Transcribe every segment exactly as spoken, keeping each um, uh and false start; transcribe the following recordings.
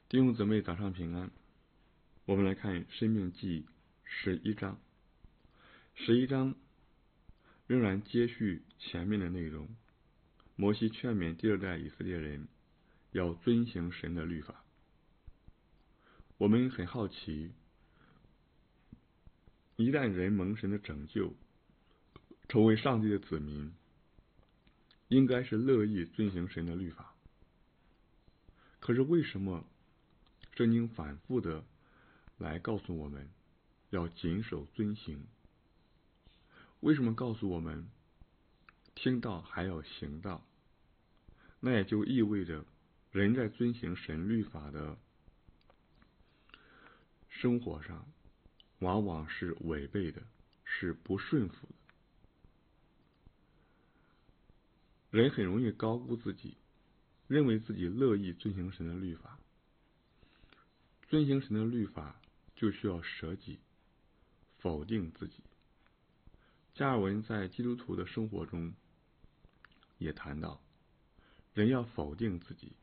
弟兄姊妹，早上平安。我们来看《申命记》十一章。十一章仍然接续前面的内容。摩西劝勉第二代以色列人要遵行神的律法。我们很好奇，一旦人蒙神的拯救，成为上帝的子民，应该是乐意遵行神的律法。可是为什么圣经反复的来告诉我们要谨守遵行？为什么告诉我们听到还要行道？那也就意味着人在遵行神律法的生活上，往往是违背的，是不顺服的。人很容易高估自己，认为自己乐意遵行神的律法。遵行神的律法就需要舍己，否定自己。加尔文在基督徒的生活中也谈到，人要否定自己。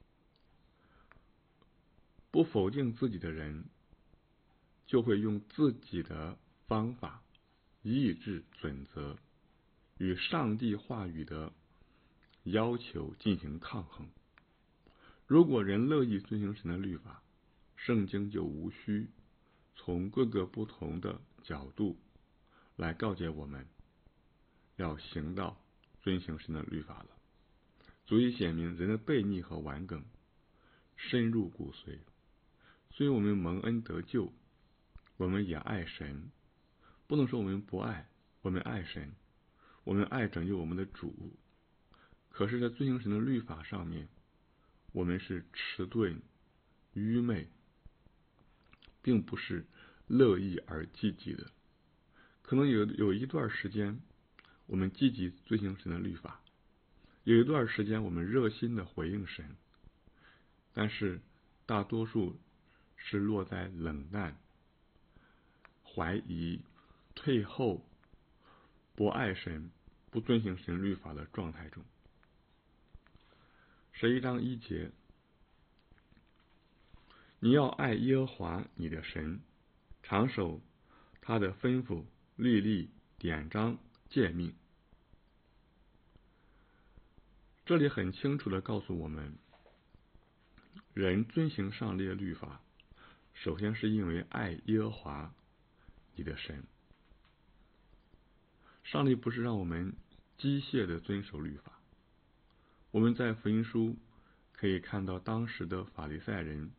不否定自己的人，就会用自己的方法、意志、准则与上帝话语的要求进行抗衡。如果人乐意遵行神的律法，圣经就无需从各个不同的角度来告诫我们要行道遵行神的律法了，足以显明人的悖逆和顽梗深入骨髓。所以我们蒙恩得救，我们也爱神，不能说我们不爱，我们爱神，我们爱拯救我们的主。可是在遵行神的律法上面，我们是迟钝愚昧，并不是乐意而积极的。可能有有一段时间我们积极遵行神的律法，有一段时间我们热心的回应神，但是大多数是落在冷淡、怀疑、退后、不爱神、不遵行神律法的状态中。十一章一节，你要爱耶和华你的神，常守他的吩咐、律例、典章、诫命。这里很清楚地告诉我们，人遵行上帝的律法，首先是因为爱耶和华你的神。上帝不是让我们机械地遵守律法。我们在福音书可以看到当时的法利赛人、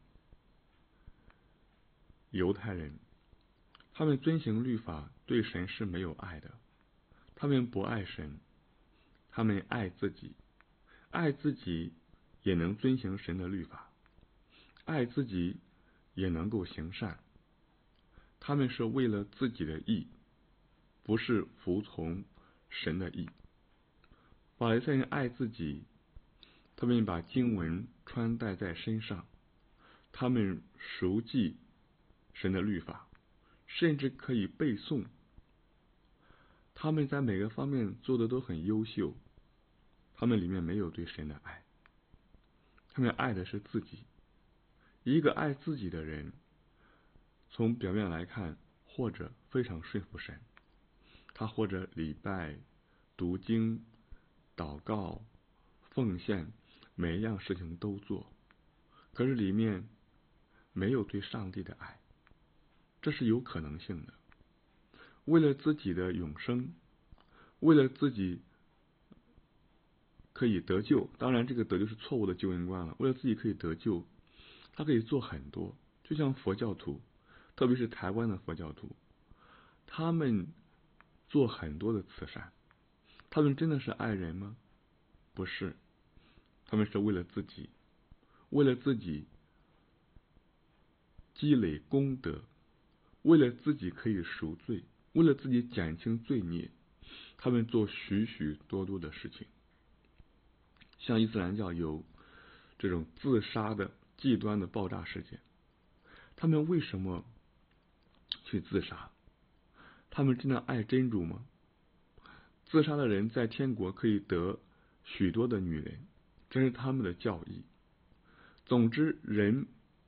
犹太人，他们遵行律法对神是没有爱的，他们不爱神，他们爱自己，爱自己也能遵行神的律法，爱自己也能够行善。他们是为了自己的义，不是服从神的义。法利赛人爱自己，他们把经文穿戴在身上，他们熟记神的律法，甚至可以背诵。他们在每个方面做的都很优秀，他们里面没有对神的爱，他们爱的是自己。一个爱自己的人，从表面来看，或者非常顺服神，他或者礼拜、读经、祷告、奉献，每一样事情都做，可是里面没有对上帝的爱，这是有可能性的。为了自己的永生，为了自己可以得救，当然这个得救是错误的救恩观了。为了自己可以得救，他可以做很多，就像佛教徒，特别是台湾的佛教徒，他们做很多的慈善。他们真的是爱人吗？不是，他们是为了自己，为了自己积累功德，为了自己可以赎罪，为了自己减轻罪孽，他们做许许多多的事情。像伊斯兰教有这种自杀的极端的爆炸事件，他们为什么去自杀？他们真的爱真主吗？自杀的人在天国可以得许多的女人，这是他们的教义。总之，人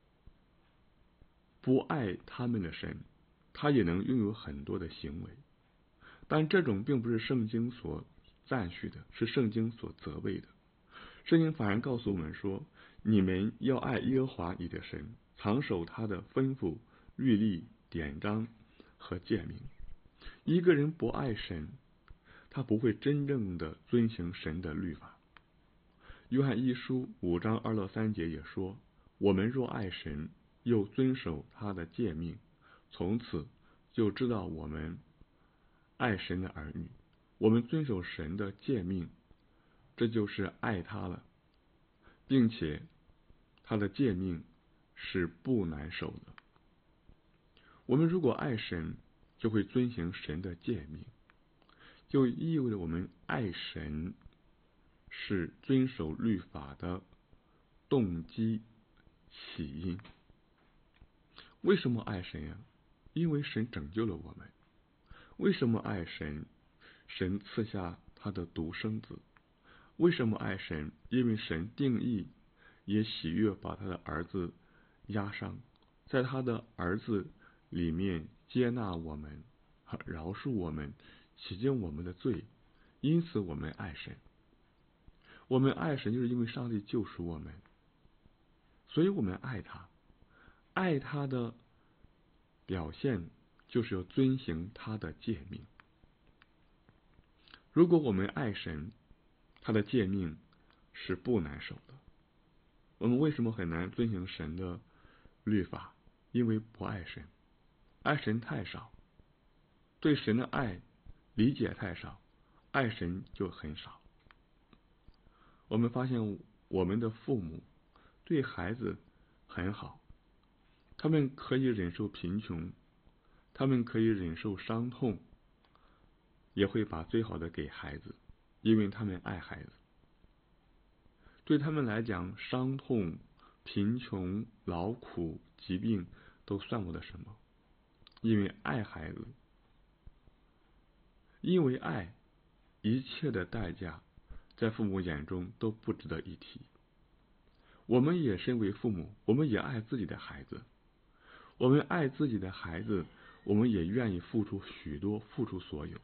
不爱他们的神，他也能拥有很多的行为。但这种并不是圣经所赞许的，是圣经所责备的。圣经反而告诉我们说，你们要爱耶和华你的神，常守他的吩咐、律例、典章和诫命。一个人不爱神，他不会真正的遵行神的律法。约翰一书五章二到三节也说，我们若爱神，又遵守他的诫命，从此就知道我们爱神的儿女。我们遵守神的诫命，这就是爱他了，并且他的诫命是不难守的。我们如果爱神，就会遵行神的诫命，就意味着我们爱神是遵守律法的动机起因。为什么爱神呀？因为神拯救了我们。为什么爱神？神赐下他的独生子。为什么爱神？因为神定义也喜悦把他的儿子压上，在他的儿子里面接纳我们，饶恕我们，洗净我们的罪，因此我们爱神。我们爱神就是因为上帝救赎我们，所以我们爱他。爱他的表现就是要遵行他的诫命。如果我们爱神，他的诫命是不难守的。我们为什么很难遵行神的律法？因为不爱神，爱神太少，对神的爱理解太少，爱神就很少。我们发现我们的父母对孩子很好，他们可以忍受贫穷，他们可以忍受伤痛，也会把最好的给孩子，因为他们爱孩子。对他们来讲，伤痛、贫穷、劳苦、疾病都算不得什么，因为爱孩子。因为爱，一切的代价在父母眼中都不值得一提。我们也身为父母，我们也爱自己的孩子，我们爱自己的孩子，我们也愿意付出许多，付出所有。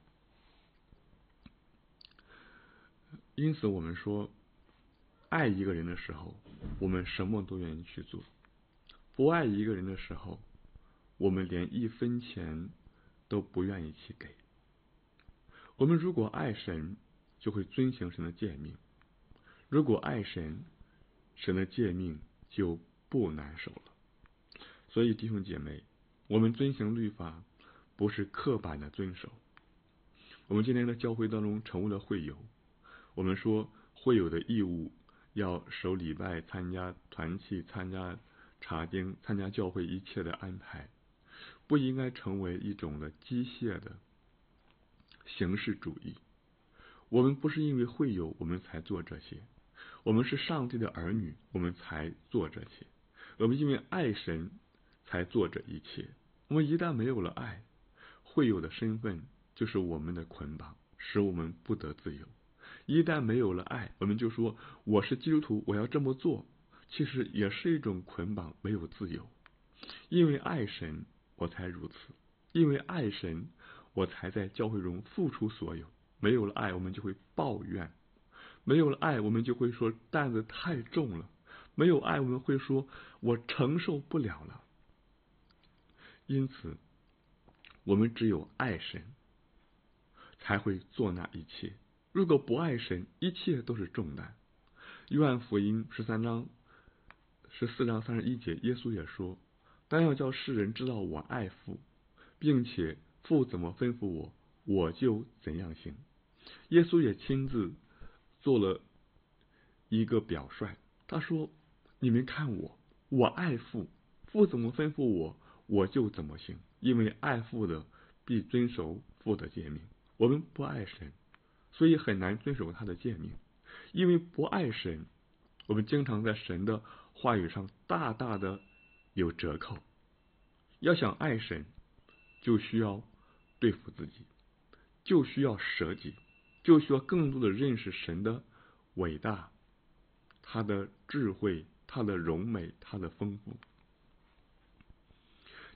因此我们说，爱一个人的时候，我们什么都愿意去做；不爱一个人的时候，我们连一分钱都不愿意去给。我们如果爱神，就会遵行神的诫命；如果爱神，神的诫命就不难守了。所以弟兄姐妹，我们遵行律法不是刻板的遵守。我们今天的教会当中成为了会友，我们说会友的义务要守礼拜、参加团契、参加查经、参加教会一切的安排，不应该成为一种的机械的形式主义。我们不是因为会友我们才做这些，我们是上帝的儿女，我们才做这些。我们因为爱神才做这一切。我们一旦没有了爱，会友的身份就是我们的捆绑，使我们不得自由。一旦没有了爱，我们就说我是基督徒，我要这么做，其实也是一种捆绑，没有自由。因为爱神，我才如此；因为爱神，我才在教会中付出所有。没有了爱，我们就会抱怨；没有了爱，我们就会说担子太重了；没有爱，我们会说我承受不了了。因此，我们只有爱神，才会做那一切。如果不爱神，一切都是重担。约翰福音十三章十四章三十一节，耶稣也说，但要叫世人知道我爱父，并且父怎么吩咐我，我就怎样行。耶稣也亲自做了一个表率，他说，你们看我，我爱父，父怎么吩咐我，我就怎么行。因为爱父的必遵守父的诫命。我们不爱神，所以很难遵守他的诫命。因为不爱神，我们经常在神的话语上大大的有折扣。要想爱神，就需要对付自己，就需要舍己，就需要更多的认识神的伟大，他的智慧，他的荣美，他的丰富。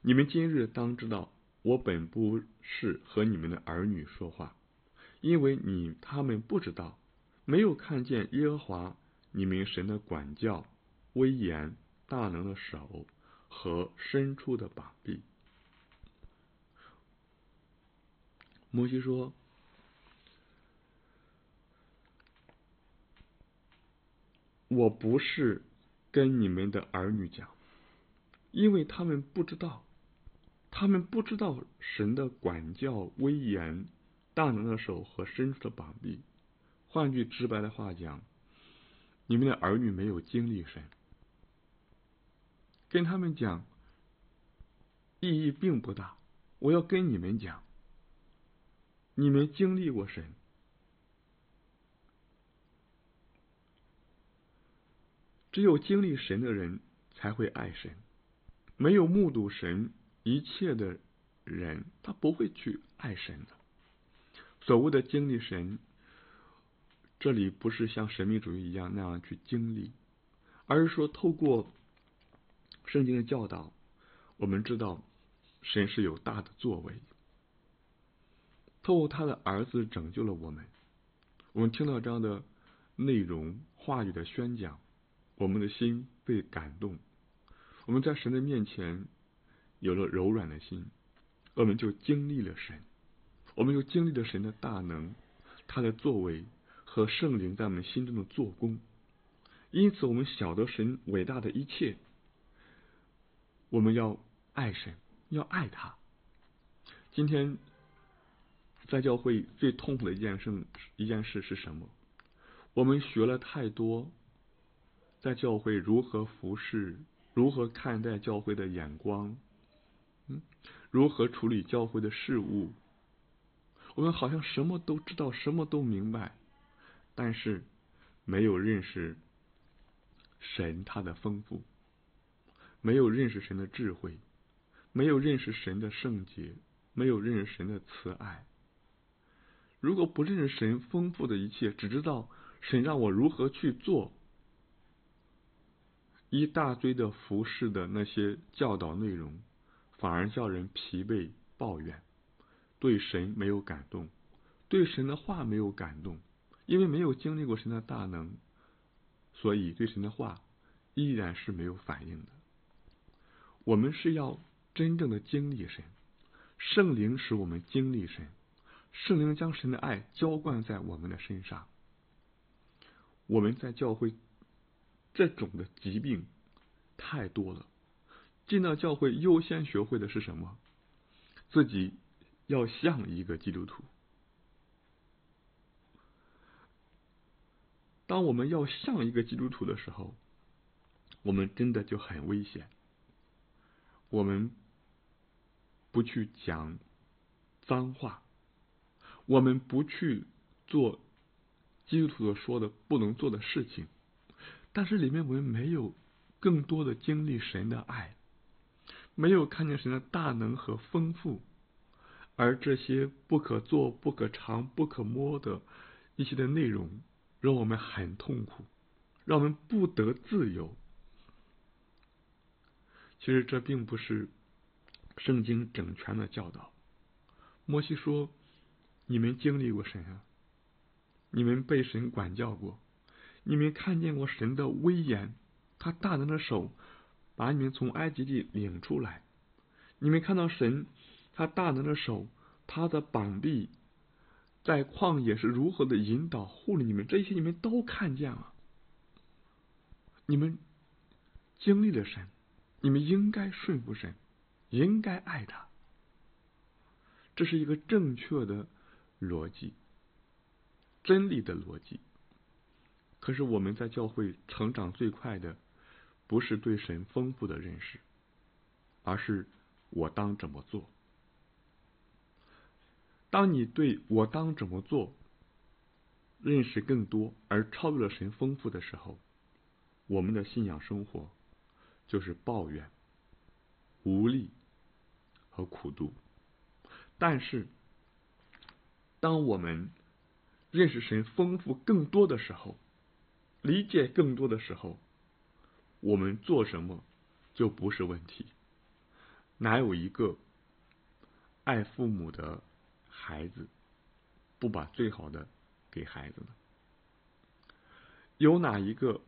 你们今日当知道，我本不是和你们的儿女说话，因为你他们不知道，没有看见耶和华你们神的管教、威严、大能的手和伸出的膀臂。摩西说，我不是跟你们的儿女讲，因为他们不知道，他们不知道神的管教、威严、大能的手和伸出的膀臂。换句直白的话讲，你们的儿女没有经历神，跟他们讲意义并不大。我要跟你们讲，你们经历过神，只有经历神的人才会爱神，没有目睹神一切的人，他不会去爱神的。所谓的经历神，这里不是像神秘主义一样那样去经历，而是说透过圣经的教导，我们知道神是有大的作为，透过他的儿子拯救了我们。我们听到这样的内容话语的宣讲，我们的心被感动，我们在神的面前有了柔软的心，我们就经历了神，我们就经历了神的大能，他的作为和圣灵在我们心中的做工。因此我们晓得神伟大的一切，我们要爱神，要爱他。今天在教会最痛苦的一件事一件事是什么？我们学了太多在教会如何服侍，如何看待教会的眼光，嗯，如何处理教会的事物，我们好像什么都知道，什么都明白，但是没有认识神他的丰富，没有认识神的智慧，没有认识神的圣洁，没有认识神的慈爱。如果不认识神丰富的一切，只知道神让我如何去做，一大堆的服侍的那些教导内容，反而叫人疲惫抱怨，对神没有感动，对神的话没有感动，因为没有经历过神的大能，所以对神的话依然是没有反应的。我们是要真正的经历神，圣灵使我们经历神，圣灵将神的爱浇灌在我们的身上。我们在教会这种的疾病太多了，进到教会优先学会的是什么？自己要像一个基督徒。当我们要像一个基督徒的时候，我们真的就很危险。我们不去讲脏话，我们不去做基督徒说的不能做的事情，但是里面我们没有更多的经历神的爱，没有看见神的大能和丰富，而这些不可做、不可尝、不可摸的一些的内容，让我们很痛苦，让我们不得自由。其实这并不是圣经整全的教导。摩西说，你们经历过神啊，你们被神管教过，你们看见过神的威严，他大能的手把你们从埃及地领出来，你们看到神他大能的手，他的膀臂在旷野是如何的引导护理你们，这些你们都看见了。你们经历了神，你们应该顺服神，应该爱他。这是一个正确的逻辑，真理的逻辑。可是我们在教会成长最快的，不是对神丰富的认识，而是我当怎么做。当你对我当怎么做认识更多，而超越了神丰富的时候，我们的信仰生活就是抱怨、无力和苦毒。但是当我们认识神丰富更多的时候，理解更多的时候，我们做什么就不是问题。 哪有一个爱父母的孩子不把最好的给孩子呢？有哪一个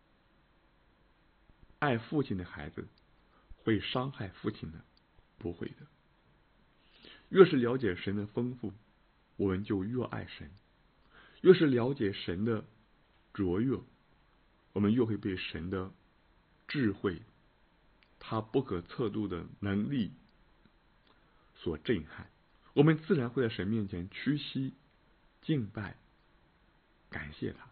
爱父亲的孩子会伤害父亲呢？不会的。越是了解神的丰富，我们就越爱神；越是了解神的卓越，我们越会被神的智慧，他不可测度的能力所震撼。我们自然会在神面前屈膝敬拜，感谢他。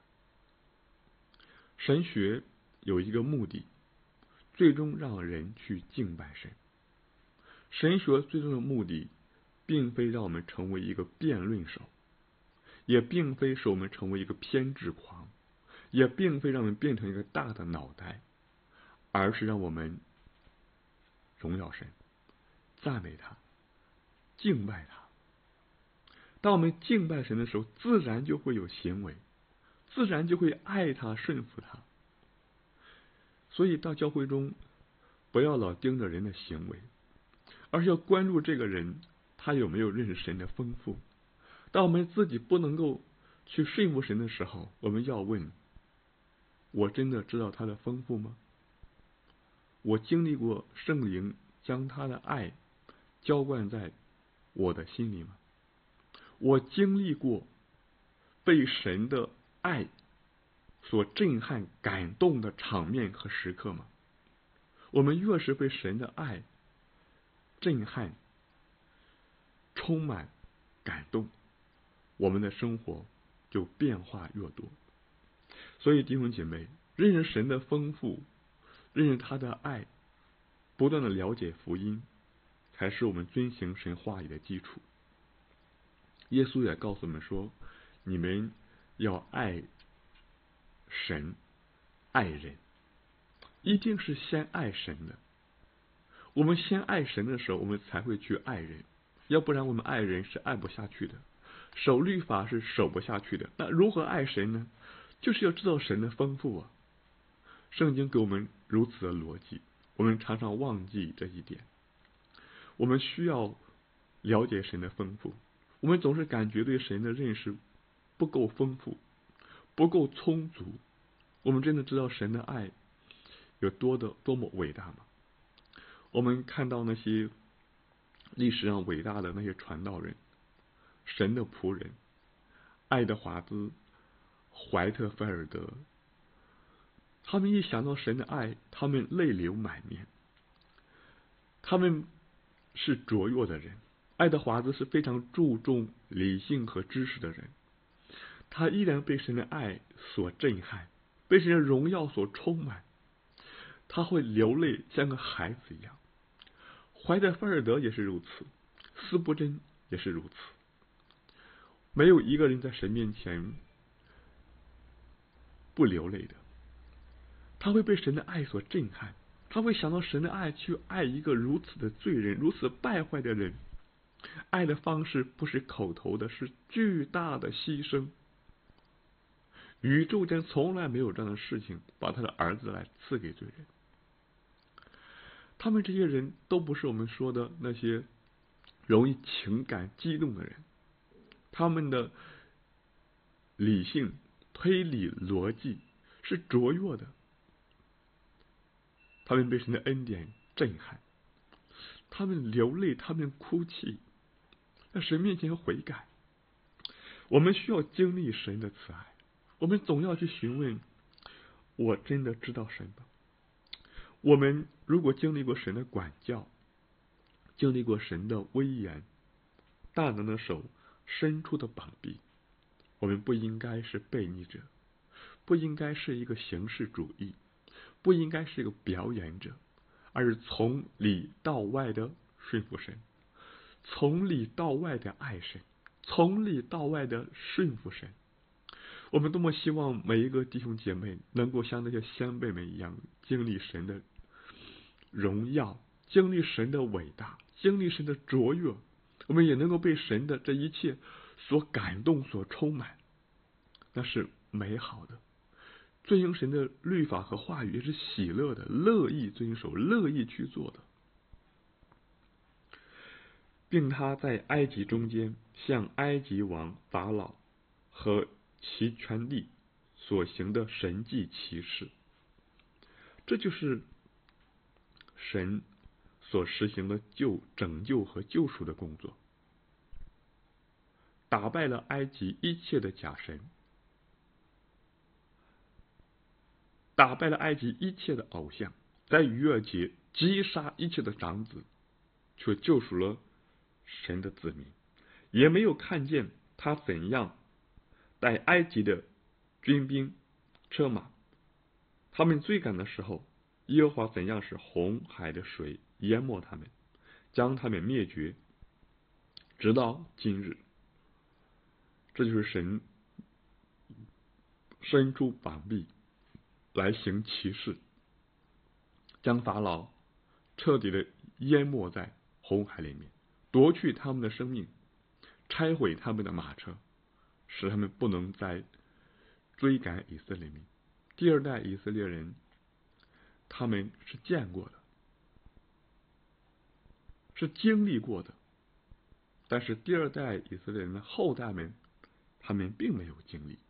神学有一个目的，最终让人去敬拜神。神学最终的目的并非让我们成为一个辩论手，也并非使我们成为一个偏执狂，也并非让我们变成一个大的脑袋，而是让我们荣耀神，赞美他，敬拜他。当我们敬拜神的时候，自然就会有行为，自然就会爱他，顺服他。所以到教会中，不要老盯着人的行为，而是要关注这个人他有没有认识神的丰富。当我们自己不能够去顺服神的时候，我们要问：我真的知道他的丰富吗？我经历过圣灵将他的爱浇灌在我的心里吗？我经历过被神的爱所震撼感动的场面和时刻吗？我们越是被神的爱震撼充满感动，我们的生活就变化越多。所以弟兄姐妹，认识神的丰富，认识他的爱，不断的了解福音，才是我们遵行神话语的基础。耶稣也告诉我们说，你们要爱神爱人，一定是先爱神的。我们先爱神的时候，我们才会去爱人，要不然我们爱人是爱不下去的，守律法是守不下去的。那如何爱神呢？就是要知道神的丰富啊。圣经给我们如此的逻辑，我们常常忘记这一点。我们需要了解神的丰富，我们总是感觉对神的认识不够丰富，不够充足。我们真的知道神的爱有多的多么伟大吗？我们看到那些历史上伟大的那些传道人，神的仆人，爱德华兹、怀特菲尔德，他们一想到神的爱，他们泪流满面。他们是卓越的人，爱德华兹是非常注重理性和知识的人，他依然被神的爱所震撼，被神的荣耀所充满，他会流泪像个孩子一样。怀特菲尔德也是如此，斯布真也是如此。没有一个人在神面前不流泪的，他会被神的爱所震撼，他会想到神的爱去爱一个如此的罪人，如此败坏的人。爱的方式不是口头的，是巨大的牺牲。宇宙间从来没有这样的事情，把他的儿子来赐给罪人。他们这些人都不是我们说的那些容易情感激动的人，他们的理性、推理、逻辑是卓越的，他们被神的恩典震撼，他们流泪，他们哭泣，在神面前悔改。我们需要经历神的慈爱，我们总要去询问：我真的知道神吗？我们如果经历过神的管教，经历过神的威严、大能的手伸出的膀臂，我们不应该是悖逆者，不应该是一个形式主义，不应该是一个表演者，而是从里到外的顺服神，从里到外的爱神，从里到外的顺服神。我们多么希望每一个弟兄姐妹能够像那些先辈们一样，经历神的荣耀，经历神的伟大，经历神的卓越，我们也能够被神的这一切所感动，所充满，那是美好的。遵行神的律法和话语也是喜乐的，乐意遵守，乐意去做的。 并他在埃及中间向埃及王法老和其全地所行的神迹奇事。这就是神所实行的救拯救和救赎的工作，打败了埃及一切的假神，打败了埃及一切的偶像，在逾越节击杀一切的长子，却救赎了神的子民。也没有看见他怎样带埃及的军兵车马，他们追赶的时候，耶和华怎样使红海的水淹没他们，将他们灭绝，直到今日。这就是神伸出膀臂来行奇事，将法老彻底的淹没在红海里面，夺去他们的生命，拆毁他们的马车，使他们不能再追赶以色列民。第二代以色列人，他们是见过的，是经历过的，但是第二代以色列人的后代们，他们并没有经历。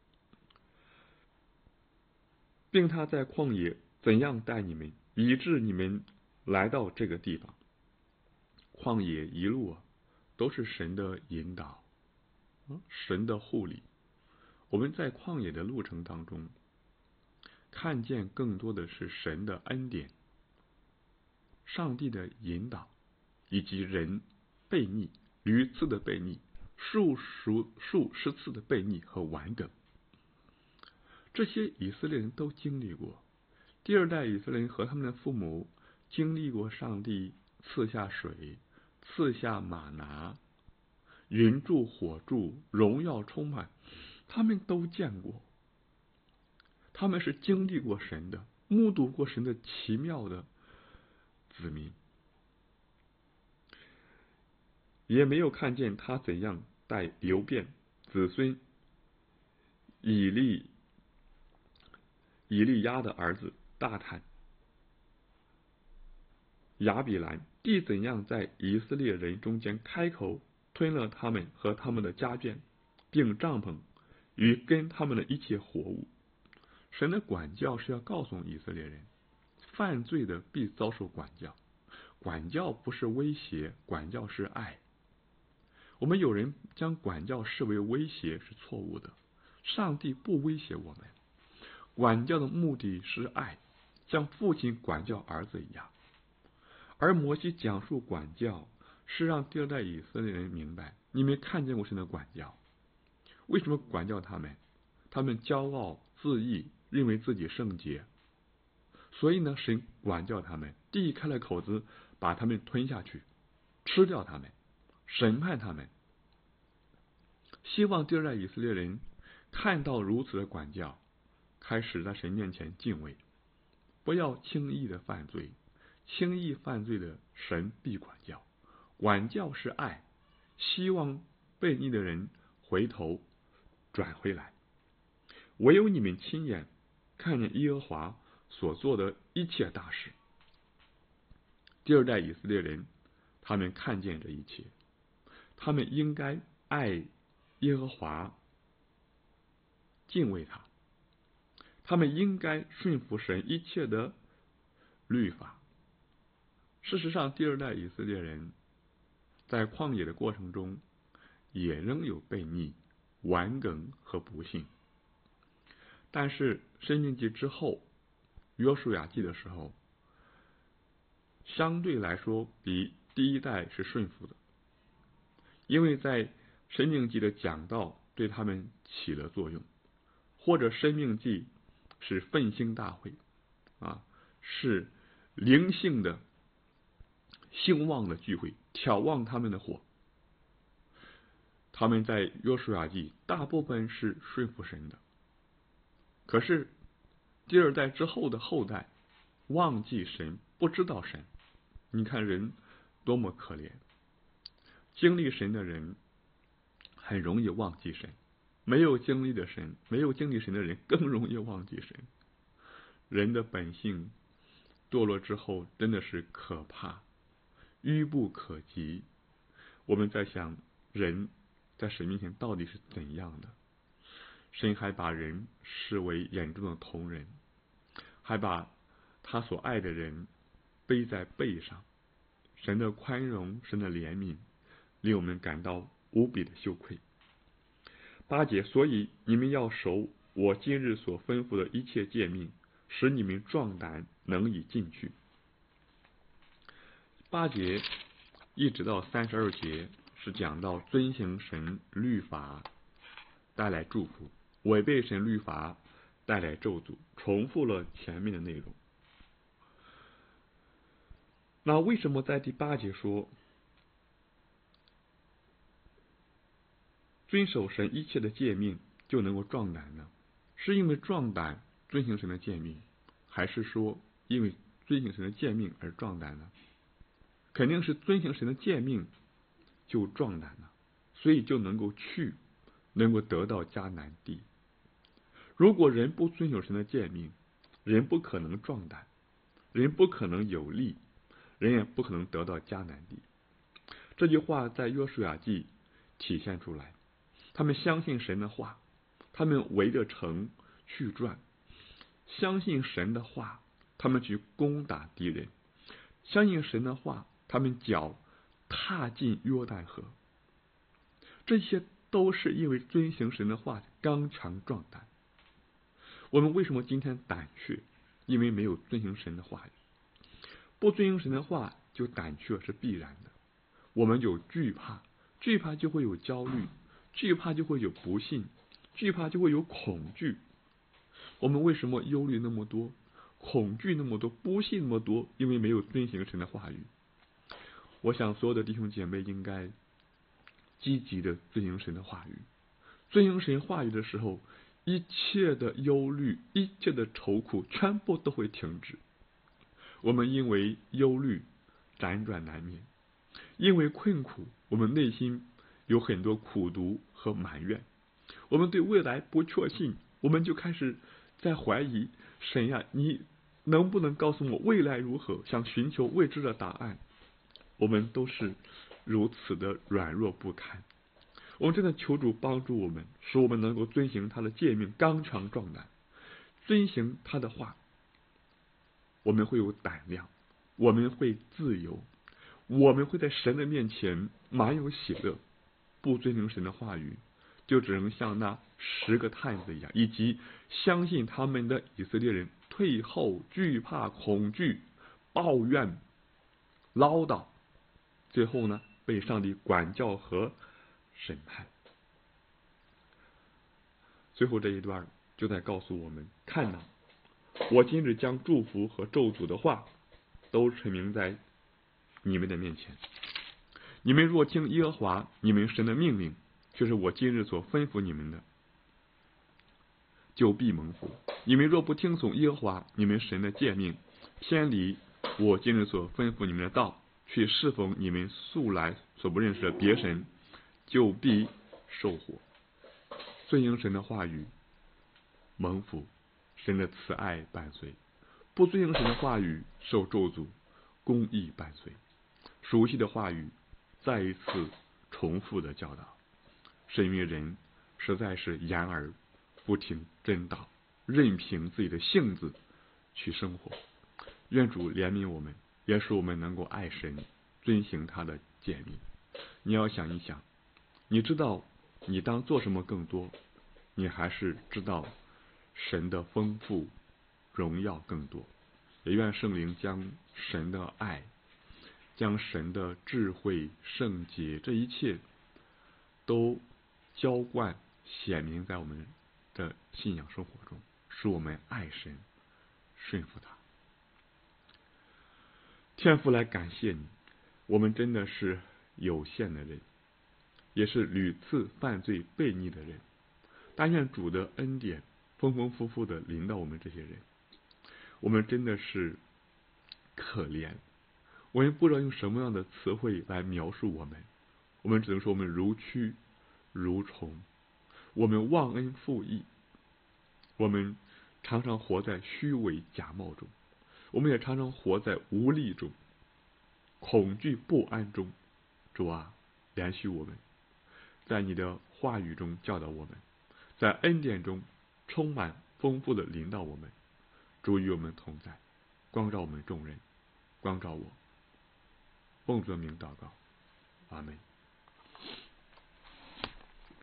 并他在旷野怎样带你们，以致你们来到这个地方。旷野一路啊，都是神的引导，神的护理。我们在旷野的路程当中，看见更多的是神的恩典，上帝的引导，以及人悖逆、屡次的悖逆、数数数十次的悖逆和顽梗。这些以色列人都经历过。第二代以色列人和他们的父母经历过上帝赐下水、赐下玛拿、云柱火柱、荣耀充满，他们都见过。他们是经历过神的，目睹过神的奇妙的子民，也没有看见他怎样带流变子孙以利以利亚的儿子大坦、亚比兰地怎样在以色列人中间开口吞了他们和他们的家眷，并帐篷与跟他们的一切活物。神的管教是要告诉以色列人，犯罪的必遭受管教。管教不是威胁，管教是爱。我们有人将管教视为威胁是错误的，上帝不威胁我们。管教的目的是爱，像父亲管教儿子一样。而摩西讲述管教，是让第二代以色列人明白，你们看见过神的管教。为什么管教他们？他们骄傲自义，认为自己圣洁，所以呢，神管教他们，地开了口子，把他们吞下去，吃掉他们，审判他们。希望第二代以色列人看到如此的管教，开始在神面前敬畏，不要轻易的犯罪。轻易犯罪的，神必管教。管教是爱，希望悖逆的人回头转回来。唯有你们亲眼看见耶和华所做的一切大事。第二代以色列人，他们看见这一切，他们应该爱耶和华，敬畏他，他们应该顺服神一切的律法。事实上，第二代以色列人在旷野的过程中，也仍有悖逆、顽梗和不幸。但是申命记之后，约书亚记的时候，相对来说比第一代是顺服的，因为在申命记的讲道对他们起了作用，或者申命记是奋兴大会啊，是灵性的兴旺的聚会，挑旺他们的火。他们在约书亚记大部分是顺服神的，可是第二代之后的后代忘记神，不知道神。你看人多么可怜，经历神的人很容易忘记神，没有经历的神，没有经历神的人更容易忘记神。人的本性堕落之后真的是可怕，愚不可及， 我们在想，人在神面前到底是怎样的？神还把人视为眼中的瞳人，还把他所爱的人背在背上。神的宽容，神的怜悯，令我们感到无比的羞愧。八节，所以你们要守我今日所吩咐的一切诫命，使你们壮胆，能以进去。八节一直到三十二节是讲到遵行神律法带来祝福，违背神律法带来咒诅，重复了前面的内容。那为什么在第八节说遵守神一切的诫命就能够壮胆呢？是因为壮胆遵行神的诫命，还是说因为遵行神的诫命而壮胆呢？肯定是遵行神的诫命就壮胆了，所以就能够去，能够得到迦南地。如果人不遵守神的诫命，人不可能壮胆，人不可能有力，人也不可能得到迦南地。这句话在约书亚记体现出来。他们相信神的话，他们围着城去转，相信神的话，他们去攻打敌人，相信神的话，他们脚踏进约旦河。这些都是因为遵行神的话，刚强壮胆。我们为什么今天胆怯？因为没有遵行神的话语。不遵行神的话，就胆怯是必然的。我们有惧怕，惧怕就会有焦虑，惧怕就会有不信，惧怕就会有恐惧。我们为什么忧虑那么多，恐惧那么多，不信那么多？因为没有遵行神的话语。我想所有的弟兄姐妹应该积极的遵行神的话语。遵行神话语的时候，一切的忧虑，一切的愁苦，全部都会停止。我们因为忧虑辗转难眠，因为困苦，我们内心有很多苦毒和埋怨。我们对未来不确信，我们就开始在怀疑神呀，你能不能告诉我未来如何？想寻求未知的答案。我们都是如此的软弱不堪。我们真的求主帮助我们，使我们能够遵行他的诫命，刚强壮胆，遵行他的话。我们会有胆量，我们会自由，我们会在神的面前满有喜乐。不遵行神的话语，就只能像那十个探子一样，以及相信他们的以色列人退后、惧怕、恐惧、抱怨、唠叨，最后呢，被上帝管教和审判。最后这一段就在告诉我们，看哪，我今日将祝福和咒诅的话都陈明在你们的面前。你们若听耶和华你们神的命令，就是我今日所吩咐你们的，就必蒙福。你们若不听从耶和华你们神的诫命，偏离我今日所吩咐你们的道，去侍奉你们素来所不认识的别神，就必受祸。遵行神的话语，蒙福，神的慈爱伴随；不遵行神的话语，受咒诅，公义伴随。熟悉的话语再一次重复的教导，是因为人实在是言而不听真道，任凭自己的性子去生活。愿主怜悯我们，也使我们能够爱神，遵行他的诫命。你要想一想，你知道你当做什么更多，你还是知道神的丰富荣耀更多。也愿圣灵将神的爱，将神的智慧、圣洁，这一切都浇灌显明在我们的信仰生活中，使我们爱神，顺服他。天父，来感谢你，我们真的是有限的人，也是屡次犯罪悖逆的人。但愿主的恩典丰丰富富的临到我们这些人。我们真的是可怜，我们不知道用什么样的词汇来描述我们，我们只能说我们如蛆如虫，我们忘恩负义，我们常常活在虚伪假冒中，我们也常常活在无力中、恐惧不安中。主啊， 连续我们，在你的话语中教导我们，在恩典中充满丰富的领导我们。主与我们同在，光照我们众人，光照我。奉主的名祷告，阿门。